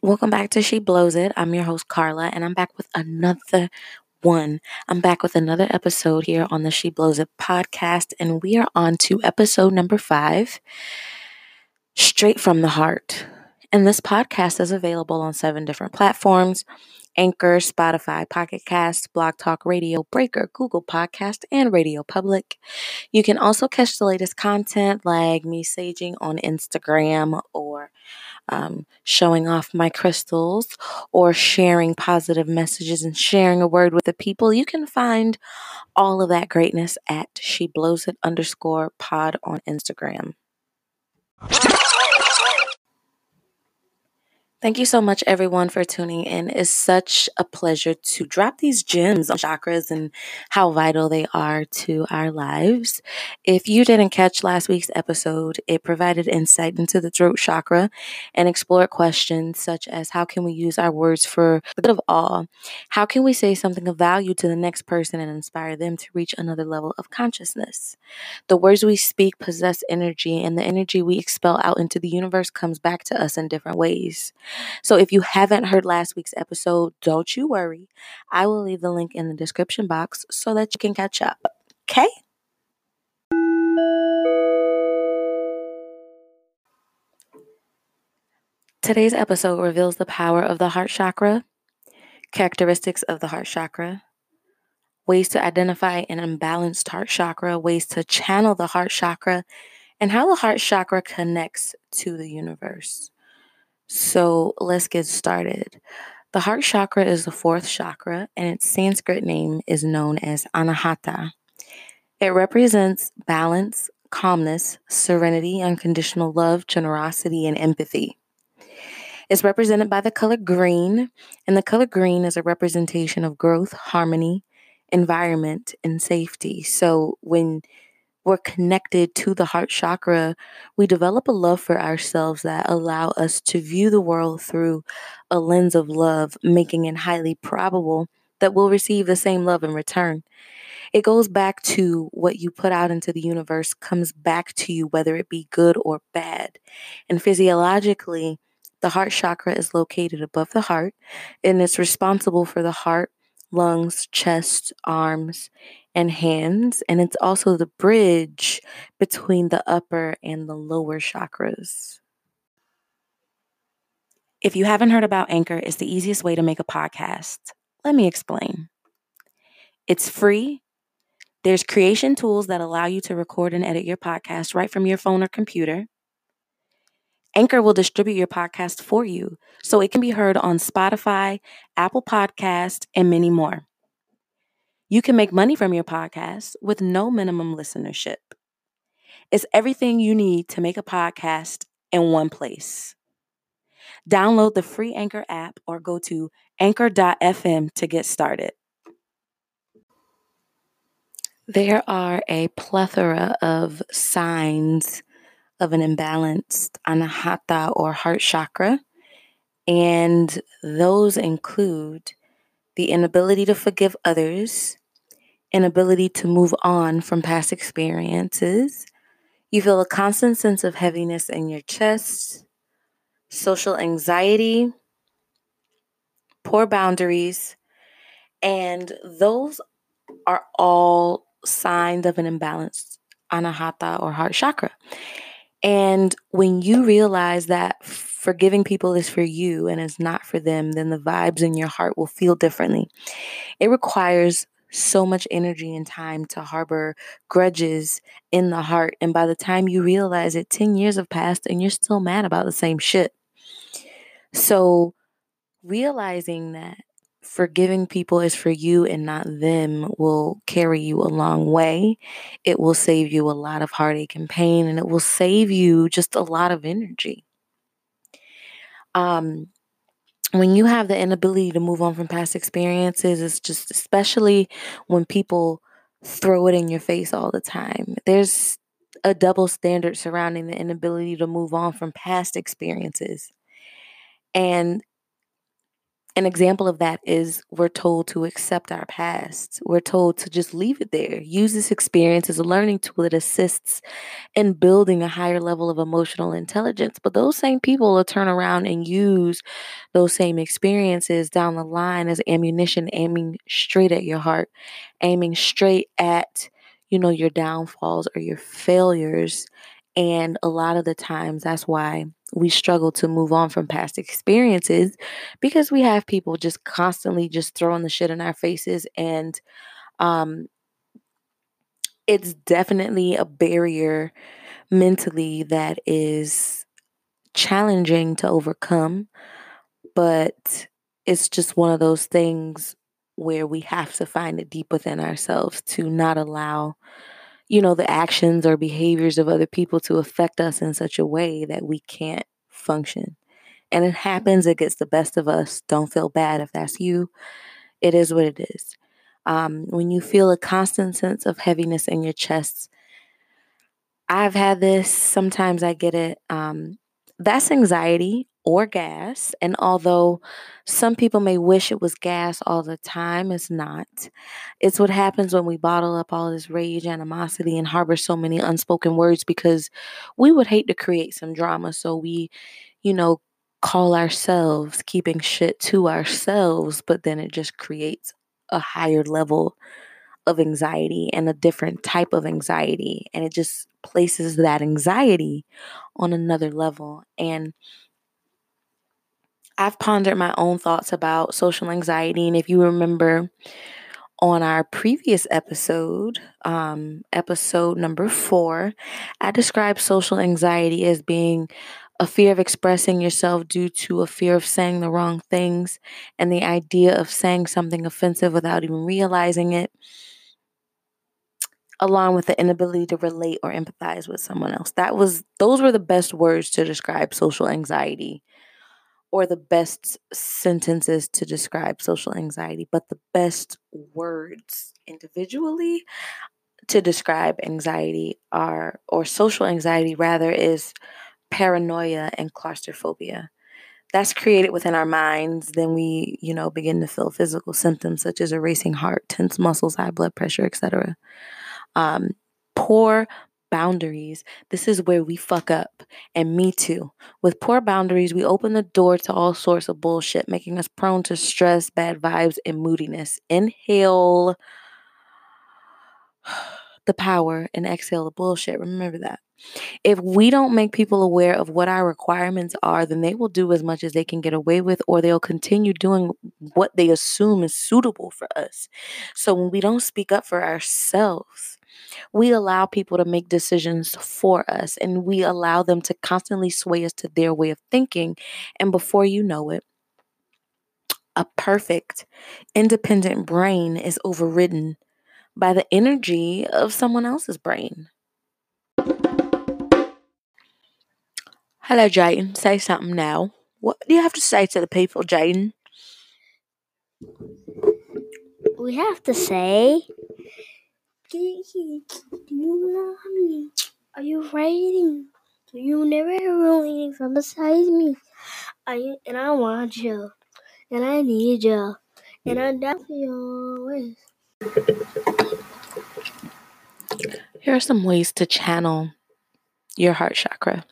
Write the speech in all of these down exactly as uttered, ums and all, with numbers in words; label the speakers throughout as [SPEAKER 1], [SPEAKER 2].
[SPEAKER 1] Welcome back to She Blows It. I'm your host, Carla, and I'm back with another one. I'm back with another episode here on the She Blows It podcast, and we are on to episode number five, Straight from the Heart. And this podcast is available on seven different platforms: Anchor, Spotify, Pocket Cast, Blog Talk Radio, Breaker, Google Podcast, and Radio Public. You can also catch the latest content like me saging on Instagram or um, showing off my crystals or sharing positive messages and sharing a word with the people. You can find all of that greatness at She Blows It underscore pod on Instagram. Thank you so much, everyone, for tuning in. It's such a pleasure to drop these gems on chakras and how vital they are to our lives. If you didn't catch last week's episode, it provided insight into the throat chakra and explored questions such as how can we use our words for the good of all? How can we say something of value to the next person and inspire them to reach another level of consciousness? The words we speak possess energy, and the energy we expel out into the universe comes back to us in different ways. So if you haven't heard last week's episode, don't you worry. I will leave the link in the description box so that you can catch up. Okay? Today's episode reveals the power of the heart chakra, characteristics of the heart chakra, ways to identify an imbalanced heart chakra, ways to channel the heart chakra, and how the heart chakra connects to the universe. So let's get started. The heart chakra is the fourth chakra, and its Sanskrit name is known as Anahata. It represents balance, calmness, serenity, unconditional love, generosity, and empathy. It's represented by the color green, and the color green is a representation of growth, harmony, environment, and safety. So when we're connected to the heart chakra, we develop a love for ourselves that allow us to view the world through a lens of love, making it highly probable that we'll receive the same love in return. It goes back to what you put out into the universe comes back to you, whether it be good or bad. And physiologically, the heart chakra is located above the heart, and it's responsible for the heart, lungs, chest, arms, and hands, and it's also the bridge between the upper and the lower chakras. If you haven't heard about Anchor, it's the easiest way to make a podcast. Let me explain. It's free. There's creation tools that allow you to record and edit your podcast right from your phone or computer. Anchor will distribute your podcast for you, so it can be heard on Spotify, Apple Podcasts, and many more. You can make money from your podcast with no minimum listenership. It's everything you need to make a podcast in one place. Download the free Anchor app or go to anchor dot f m to get started. There are a plethora of signs of an imbalanced anahata or heart chakra, and those include the inability to forgive others, inability to move on from past experiences. You feel a constant sense of heaviness in your chest, social anxiety, poor boundaries, and those are all signs of an imbalanced anahata or heart chakra. And when you realize that forgiving people is for you and is not for them, then the vibes in your heart will feel differently. It requires so much energy and time to harbor grudges in the heart. And by the time you realize it, ten years have passed and you're still mad about the same shit. So realizing that forgiving people is for you and not them will carry you a long way. It will save you a lot of heartache and pain, and it will save you just a lot of energy. Um, when you have the inability to move on from past experiences, it's just especially when people throw it in your face all the time. There's a double standard surrounding the inability to move on from past experiences. And An example of that is we're told to accept our past. We're told to just leave it there. Use this experience as a learning tool that assists in building a higher level of emotional intelligence. But those same people will turn around and use those same experiences down the line as ammunition, aiming straight at your heart, aiming straight at, you know, your downfalls or your failures. And a lot of the times that's why we struggle to move on from past experiences, because we have people just constantly just throwing the shit in our faces. And um, it's definitely a barrier mentally that is challenging to overcome, but it's just one of those things where we have to find it deep within ourselves to not allow, you know, the actions or behaviors of other people to affect us in such a way that we can't function. And it happens, it gets the best of us. Don't feel bad if that's you. It is what it is. Um, when you feel a constant sense of heaviness in your chest, I've had this, sometimes I get it. Um, that's anxiety or gas. And although some people may wish it was gas all the time, it's not. It's what happens when we bottle up all this rage, animosity, and harbor so many unspoken words because we would hate to create some drama. So we, you know, call ourselves keeping shit to ourselves, but then it just creates a higher level of anxiety and a different type of anxiety. And it just places that anxiety on another level. And I've pondered my own thoughts about social anxiety. And if you remember on our previous episode, um, episode number four, I described social anxiety as being a fear of expressing yourself due to a fear of saying the wrong things and the idea of saying something offensive without even realizing it, along with the inability to relate or empathize with someone else. That was those were the best words to describe social anxiety, or the best sentences to describe social anxiety, but the best words individually to describe anxiety are, or social anxiety rather, is paranoia and claustrophobia. That's created within our minds. Then we, you know, begin to feel physical symptoms such as a racing heart, tense muscles, high blood pressure, et cetera. Um, poor boundaries. This is where we fuck up. And me too. With poor boundaries, we open the door to all sorts of bullshit, making us prone to stress, bad vibes, and moodiness. Inhale the power and exhale the bullshit. Remember that. If we don't make people aware of what our requirements are, then they will do as much as they can get away with, or they'll continue doing what they assume is suitable for us. So when we don't speak up for ourselves, we allow people to make decisions for us, and we allow them to constantly sway us to their way of thinking. And before you know it, a perfect, independent brain is overridden by the energy of someone else's brain. Hello, Jayden. Say something now. What do you have to say to the people, Jayden?
[SPEAKER 2] We have to say, do you love me? Are you waiting? Do you never waiting from beside me? Are you, and I want you, and I need you, and I'm down for you always.
[SPEAKER 1] Here are some ways to channel your heart chakra.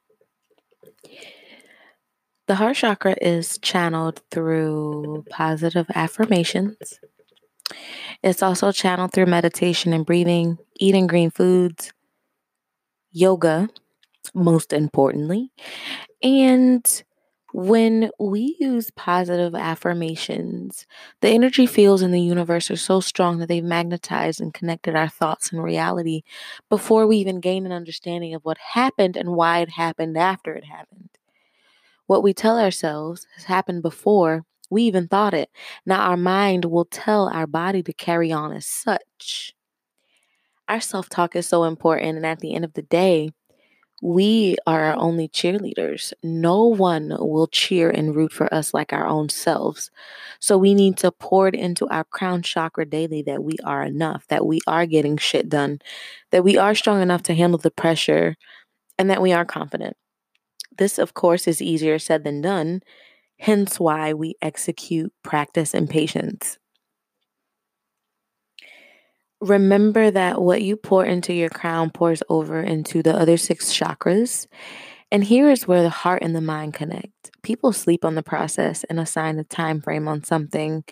[SPEAKER 1] The heart chakra is channeled through positive affirmations. It's also channeled through meditation and breathing, eating green foods, yoga, most importantly. And when we use positive affirmations, the energy fields in the universe are so strong that they've magnetized and connected our thoughts and reality before we even gain an understanding of what happened and why it happened after it happened. What we tell ourselves has happened before we even thought it. Now our mind will tell our body to carry on as such. Our self-talk is so important, and at the end of the day, we are our only cheerleaders. No one will cheer and root for us like our own selves. So we need to pour it into our crown chakra daily that we are enough, that we are getting shit done, that we are strong enough to handle the pressure, and that we are confident. This, of course, is easier said than done. hence why we execute, practice, and patience. Remember that what you pour into your crown pours over into the other six chakras. And here is where the heart and the mind connect. People sleep on the process and assign a time frame on something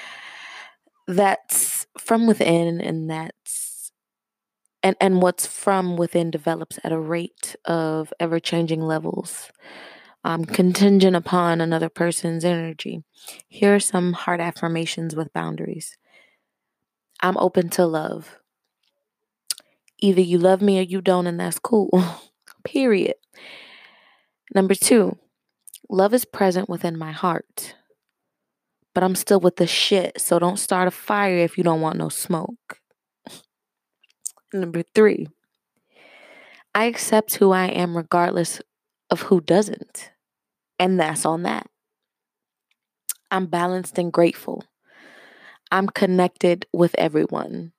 [SPEAKER 1] that's from within, and that's and, and what's from within develops at a rate of ever-changing levels, um, contingent upon another person's energy. Here are some heart affirmations with boundaries. I'm open to love. Either you love me or you don't, and that's cool. Period. Number two, love is present within my heart, but I'm still with the shit, so don't start a fire if you don't want no smoke. Number three, I accept who I am regardless of who doesn't, and that's on that. I'm balanced and grateful. I'm connected with everyone.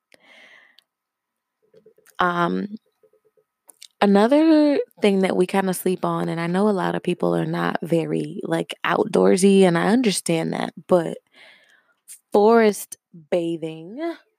[SPEAKER 1] Um, Another thing that we kind of sleep on, and I know a lot of people are not very like outdoorsy, and I understand that, but forest bathing.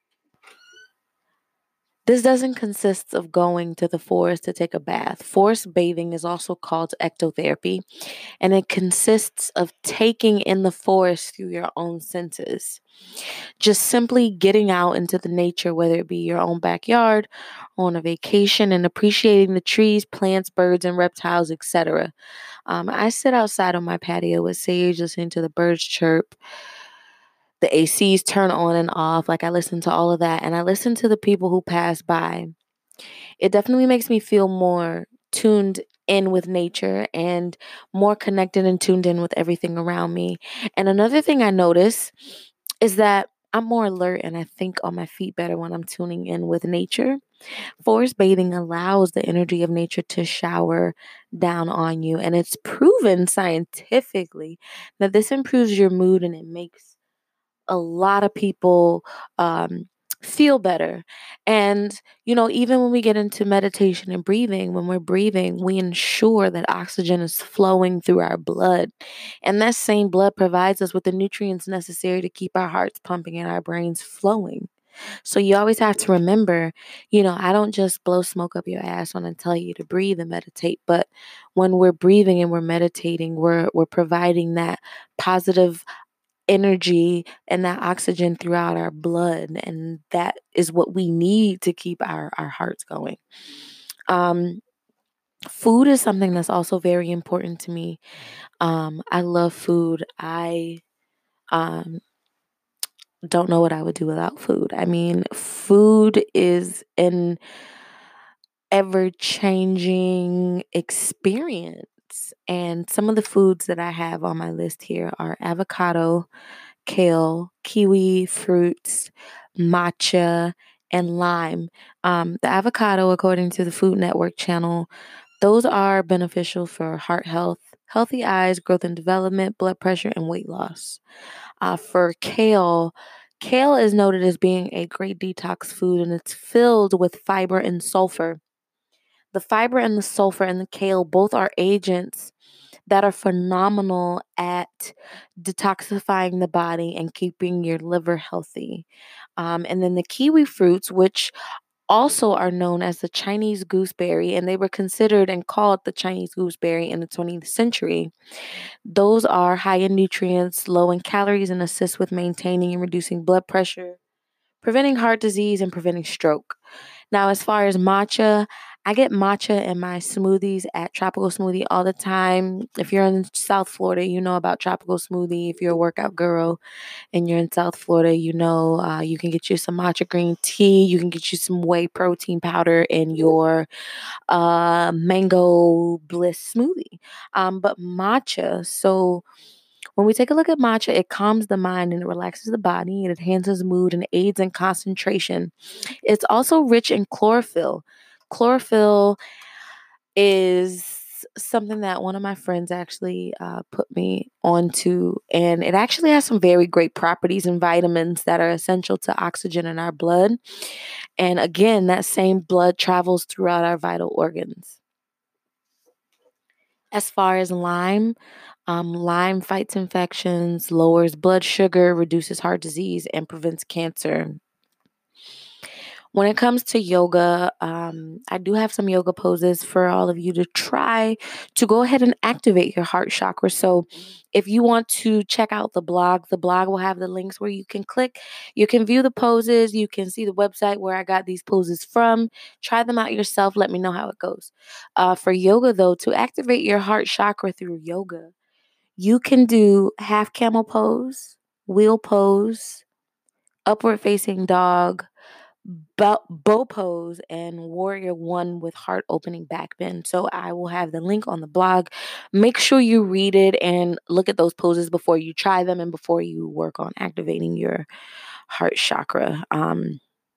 [SPEAKER 1] This doesn't consist of going to the forest to take a bath. Forest bathing is also called ectotherapy, and it consists of taking in the forest through your own senses. Just simply getting out into the nature, whether it be your own backyard, on a vacation, and appreciating the trees, plants, birds, and reptiles, et cetera. Um, I sit outside on my patio with Sage, listening to the birds chirp. The A Cs turn on and off. Like, I listen to all of that, and I listen to the people who pass by. It definitely makes me feel more tuned in with nature and more connected and tuned in with everything around me. And another thing I notice is that I'm more alert and I think on my feet better when I'm tuning in with nature. Forest bathing allows the energy of nature to shower down on you, and it's proven scientifically that this improves your mood and it makes a lot of people um, feel better. And, you know, even when we get into meditation and breathing, when we're breathing, we ensure that oxygen is flowing through our blood. And that same blood provides us with the nutrients necessary to keep our hearts pumping and our brains flowing. So you always have to remember, you know, I don't just blow smoke up your ass when I tell you to breathe and meditate, but when we're breathing and we're meditating, we're we're providing that positive energy and that oxygen throughout our blood, and that is what we need to keep our our hearts going. Um food is something that's also very important to me. um I love food. I um don't know what I would do without food. I mean, food is an ever changing experience. And some of the foods that I have on my list here are avocado, kale, kiwi fruits, matcha, and lime. Um, the avocado, according to the Food Network channel, those are beneficial for heart health, healthy eyes, growth and development, blood pressure, and weight loss. Uh, for kale, kale is noted as being a great detox food, and it's filled with fiber and sulfur. The fiber and the sulfur in the kale both are agents that are phenomenal at detoxifying the body and keeping your liver healthy. Um, and then the kiwi fruits, which also are known as the Chinese gooseberry, and they were considered and called the Chinese gooseberry in the twentieth century. Those are high in nutrients, low in calories, and assist with maintaining and reducing blood pressure, preventing heart disease, and preventing stroke. Now, as far as matcha, I get matcha in my smoothies at Tropical Smoothie all the time. If you're in South Florida, you know about Tropical Smoothie. If you're a workout girl and you're in South Florida, you know uh, you can get you some matcha green tea. You can get you some whey protein powder in your uh, mango bliss smoothie. Um, but matcha, so when we take a look at matcha, it calms the mind and it relaxes the body. It enhances mood and aids in concentration. It's also rich in chlorophyll. Chlorophyll is something that one of my friends actually uh, put me onto, and it actually has some very great properties and vitamins that are essential to oxygen in our blood. And again, that same blood travels throughout our vital organs. As far as lime, um, lime fights infections, lowers blood sugar, reduces heart disease, and prevents cancer. When it comes to yoga, um, I do have some yoga poses for all of you to try to go ahead and activate your heart chakra. So, if you want to check out the blog, the blog will have the links where you can click. You can view the poses. You can see the website where I got these poses from. Try them out yourself. Let me know how it goes. Uh, for yoga, though, to activate your heart chakra through yoga, you can do half camel pose, wheel pose, upward facing dog, bow, bow pose, and warrior one with heart opening back bend. So I will have the link on the blog. Make sure you read it and look at those poses before you try them and before you work on activating your heart chakra. Um,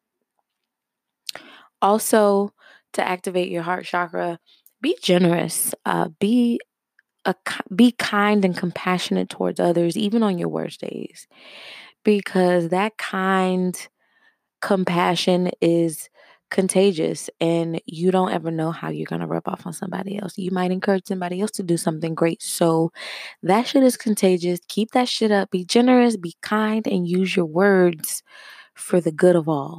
[SPEAKER 1] also, to activate your heart chakra, be generous. Uh, be a, be kind and compassionate towards others, even on your worst days, because that kind compassion is contagious and you don't ever know how you're going to rub off on somebody else. You might encourage somebody else to do something great. So that shit is contagious. Keep that shit up. Be generous, be kind, and use your words for the good of all.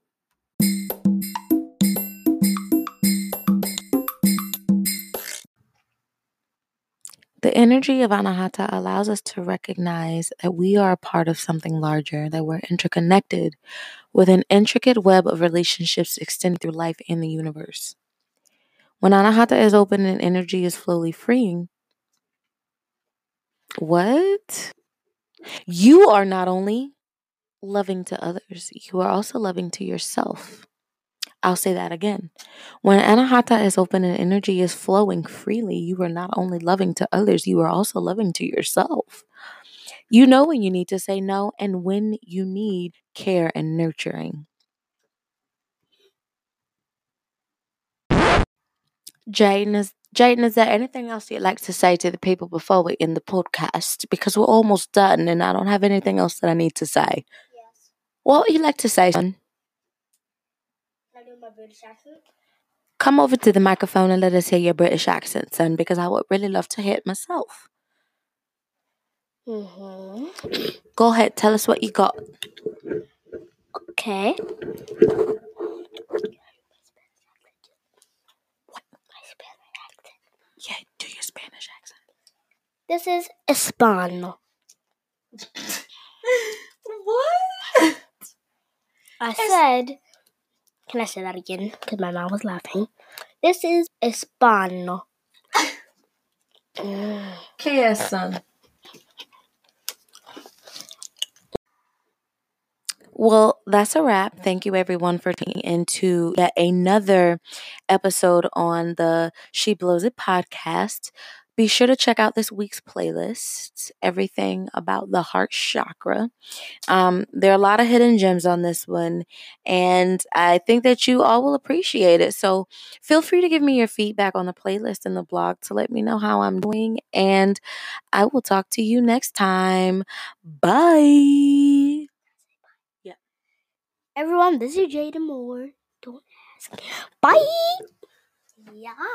[SPEAKER 1] The energy of Anahata allows us to recognize that we are a part of something larger, that we're interconnected with an intricate web of relationships extending through life and the universe. When Anahata is open and energy is slowly freeing, what? You are not only loving to others, you are also loving to yourself. I'll say that again. When Anahata is open and energy is flowing freely, you are not only loving to others, you are also loving to yourself. You know when you need to say no and when you need care and nurturing. Jaden, is, Jaden, is there anything else you'd like to say to the people before we end the podcast? Because we're almost done and I don't have anything else that I need to say.
[SPEAKER 2] Yes.
[SPEAKER 1] What would you like to say, son?
[SPEAKER 2] Can I do my British accent?
[SPEAKER 1] Come over to the microphone and let us hear your British accent, son, because I would really love to hear it myself.
[SPEAKER 2] Mm-hmm.
[SPEAKER 1] Go ahead, tell us what you got.
[SPEAKER 2] Okay.
[SPEAKER 1] Yeah, do your Spanish accent.
[SPEAKER 2] This is Hispano.
[SPEAKER 1] What?
[SPEAKER 2] I said, can I say that again? Because my mom was laughing. This is Hispano.
[SPEAKER 1] ¿Qué es, son? Well, that's a wrap. Thank you, everyone, for tuning into yet another episode on the She Blows It podcast. Be sure to check out this week's playlist, everything about the heart chakra. Um, there are a lot of hidden gems on this one, and I think that you all will appreciate it. So feel free to give me your feedback on the playlist and the blog to let me know how I'm doing, and I will talk to you next time. Bye.
[SPEAKER 2] Everyone, this is Jaden Moore. Don't ask. Bye. Yeah.